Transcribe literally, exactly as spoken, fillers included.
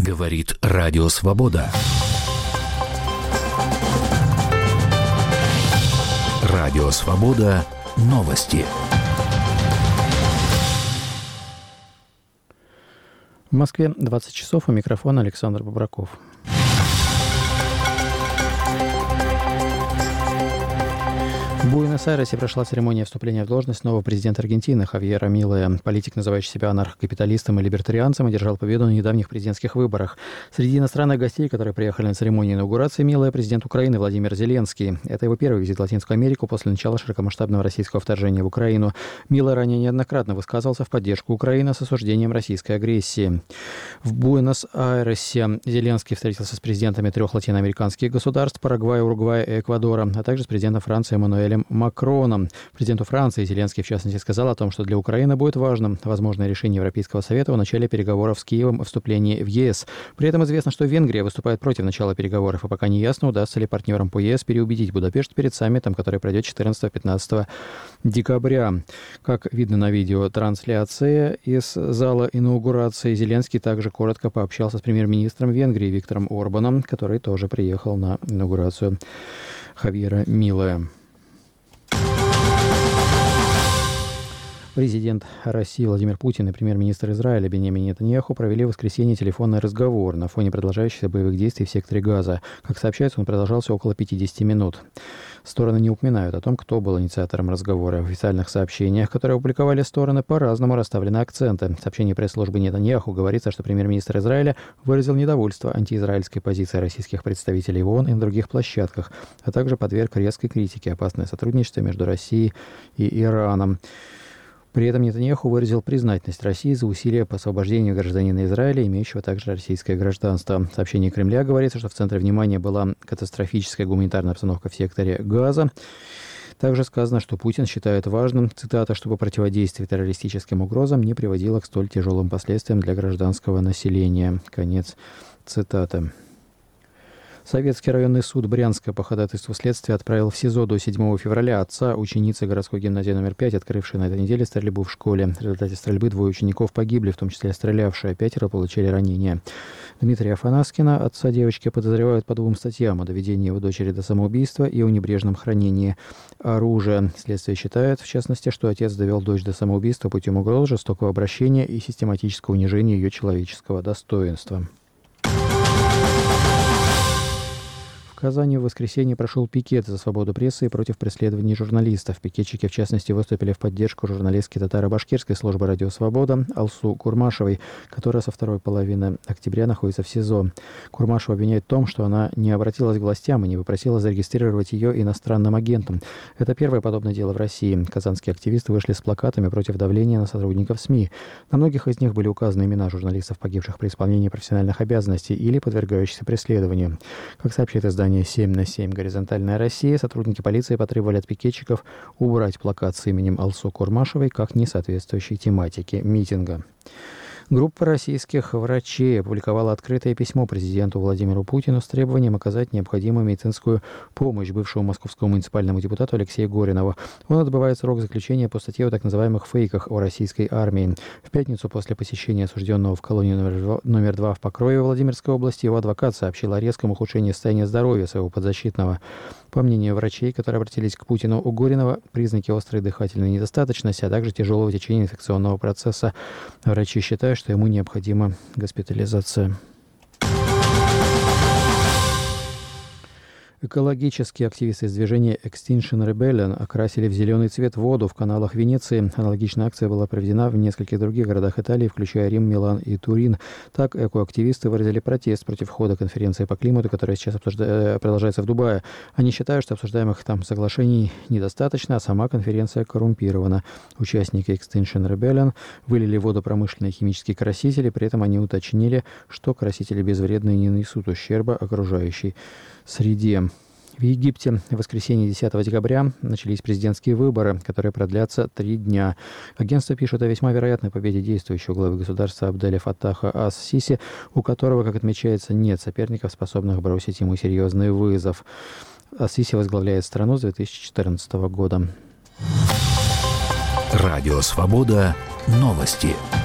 Говорит Радио Свобода. Радио Свобода. Новости. В Москве двадцать часов, у микрофона Александр Бобраков. В Буэнос-Айресе прошла церемония вступления в должность нового президента Аргентины Хавьера Милея. Политик, называющий себя анархокапиталистом и либертарианцем, одержал победу на недавних президентских выборах. Среди иностранных гостей, которые приехали на церемонию инаугурации Милея, президент Украины Владимир Зеленский. Это его первый визит в Латинскую Америку после начала широкомасштабного российского вторжения в Украину. Милей ранее неоднократно высказывался в поддержку Украины с осуждением российской агрессии. В Буэнос-Айресе Зеленский встретился с президентами трех латиноамериканских государств – Парагвая, Уругвая и Эквадора, а также с президентом Франции Эммануэлем Макроном. Президенту Франции Зеленский, в частности, сказал о том, что для Украины будет важно возможное решение Европейского совета о начале переговоров с Киевом о вступлении в ЕС. При этом известно, что Венгрия выступает против начала переговоров, и пока не ясно, удастся ли партнерам по ЕС переубедить Будапешт перед саммитом, который пройдет четырнадцатого-пятнадцатого декабря. Как видно на видеотрансляции из зала инаугурации, Зеленский также коротко пообщался с премьер-министром Венгрии Виктором Орбаном, который тоже приехал на инаугурацию Хавьера Милея. Президент России Владимир Путин и премьер-министр Израиля Биньямин Нетаньяху провели в воскресенье телефонный разговор на фоне продолжающихся боевых действий в секторе Газа. Как сообщается, он продолжался около пятидесяти минут. Стороны не упоминают о том, кто был инициатором разговора. В официальных сообщениях, которые опубликовали стороны, по-разному расставлены акценты. В сообщении пресс-службы Нетаньяху говорится, что премьер-министр Израиля выразил недовольство антиизраильской позиции российских представителей в ООН и на других площадках, а также подверг резкой критике опасное сотрудничество между Россией и Ираном. При этом Нетаньяху выразил признательность России за усилия по освобождению гражданина Израиля, имеющего также российское гражданство. В сообщении Кремля говорится, что в центре внимания была катастрофическая гуманитарная обстановка в секторе Газа. Также сказано, что Путин считает важным, цитата, чтобы противодействие террористическим угрозам не приводило к столь тяжелым последствиям для гражданского населения. Конец цитаты. Советский районный суд Брянска по ходатайству следствия отправил в СИЗО до седьмого февраля отца ученицы городской гимназии номер пять, открывшей на этой неделе стрельбу в школе. В результате стрельбы двое учеников погибли, в том числе стрелявшие, пятеро получили ранения. Дмитрия Афанаскина, отца девочки, подозревают по двум статьям о доведении его дочери до самоубийства и о небрежном хранении оружия. Следствие считает, в частности, что отец довел дочь до самоубийства путем угроз, жестокого обращения и систематического унижения ее человеческого достоинства. В Казани в воскресенье прошел пикет за свободу прессы и против преследований журналистов. Пикетчики, в частности, выступили в поддержку журналистки татаро-башкирской службы «Радио Свобода» Алсу Курмашевой, которая со второй половины октября находится в СИЗО. Курмашева обвиняет в том, что она не обратилась к властям и не попросила зарегистрировать ее иностранным агентом. Это первое подобное дело в России. Казанские активисты вышли с плакатами против давления на сотрудников СМИ. На многих из них были указаны имена журналистов, погибших при исполнении профессиональных обязанностей или подвергающихся преследованию. Как сообщает издание семь на семь «Горизонтальная Россия», сотрудники полиции потребовали от пикетчиков убрать плакат с именем Алсу Курмашевой как несоответствующей тематике митинга. Группа российских врачей опубликовала открытое письмо президенту Владимиру Путину с требованием оказать необходимую медицинскую помощь бывшему московскому муниципальному депутату Алексею Горинову. Он отбывает срок заключения по статье о так называемых фейках о российской армии. В пятницу после посещения осужденного в колонию номер два в Покрове Владимирской области его адвокат сообщил о резком ухудшении состояния здоровья своего подзащитного. По мнению врачей, которые обратились к Путину, у Горинова признаки острой дыхательной недостаточности, а также тяжелого течения инфекционного процесса. Врачи считают, что ему необходима госпитализация. Экологические активисты из движения Extinction Rebellion окрасили в зеленый цвет воду в каналах Венеции. Аналогичная акция была проведена в нескольких других городах Италии, включая Рим, Милан и Турин. Так, экоактивисты выразили протест против хода конференции по климату, которая сейчас обсужда... продолжается в Дубае. Они считают, что обсуждаемых там соглашений недостаточно, а сама конференция коррумпирована. Участники Extinction Rebellion вылили в воду промышленные химические красители, при этом они уточнили, что красители безвредные не несут ущерба окружающей среде. В Египте в воскресенье десятого декабря начались президентские выборы, которые продлятся три дня. Агентство пишет о весьма вероятной победе действующего главы государства Абделя Фаттаха ас-Сиси, у которого, как отмечается, нет соперников, способных бросить ему серьезный вызов. ас-Сиси возглавляет страну с две тысячи четырнадцатого года. Радио Свобода. Новости.